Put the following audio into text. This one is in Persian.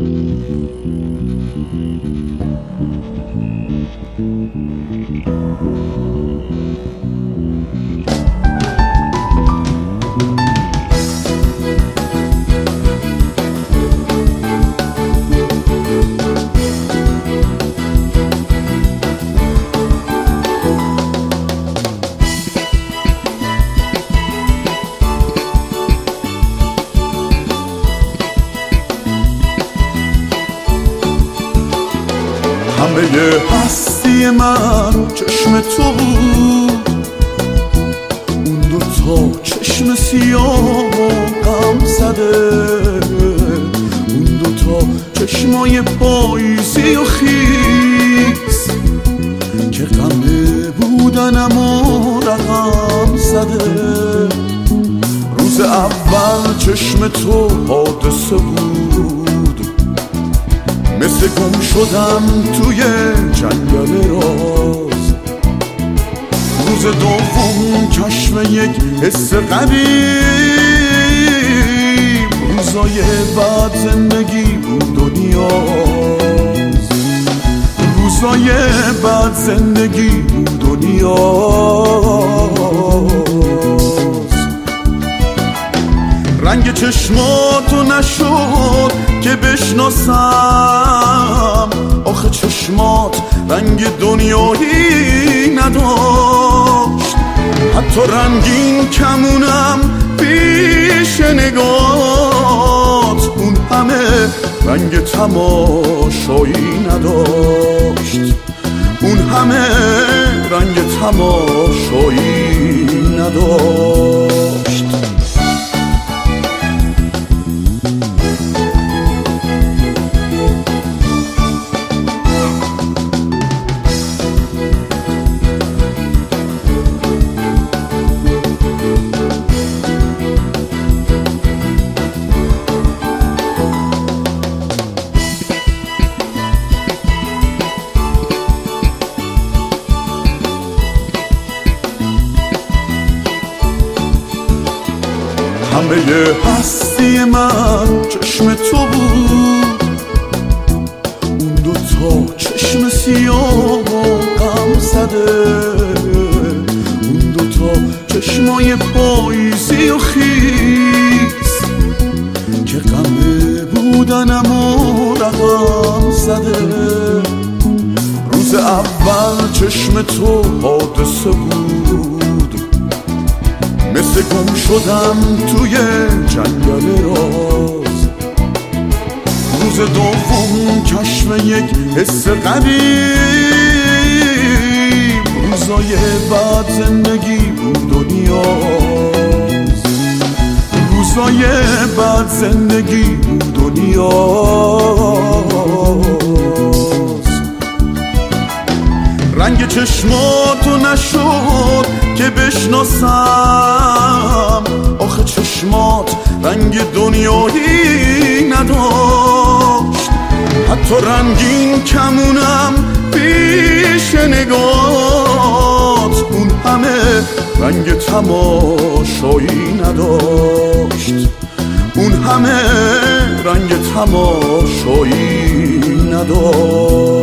همه هستی من چشم تو بود، اون دوتا چشم سیاه و غم زده، اون دوتا چشمای پاییزی و خیس که غمه بودنم و رقم زده. روز اول چشم تو حادثه بود، مثل گم شدم توی جنگل راز. روز دوم کشف یک حس غریب، روزای بعد زندگی بود دنیاست، روزای بعد زندگی بود دنیاست. رنگ چشماتو نشد که بشناسم، آخه چشمات رنگ دنیایی نداشت. حتی رنگین کمونم پیش نگات، اون همه رنگ تماشایی نداشت، اون همه رنگ تماشایی نداشت. همه هستی من چشم تو بود، اون دوتا چشم سیاه و غم زده، اون دوتا چشمای پاییزی و خیس که غمه بودنم و رقم زده. روز اول چشم تو حادثه بود، مثل گم شدم توی جنگل راز. روز دوم کشف یک حس غریب، روزای بعد زندگی بود دنیاست، روزای بعد زندگی بود دنیاست. رنگ چشماتو نشد که بشناسم، آخه چشمات رنگ دنیایی نداشت. حتی رنگین کمونم پیش نگات، اون همه رنگ تماشایی نداشت، اون همه رنگ تماشایی نداشت.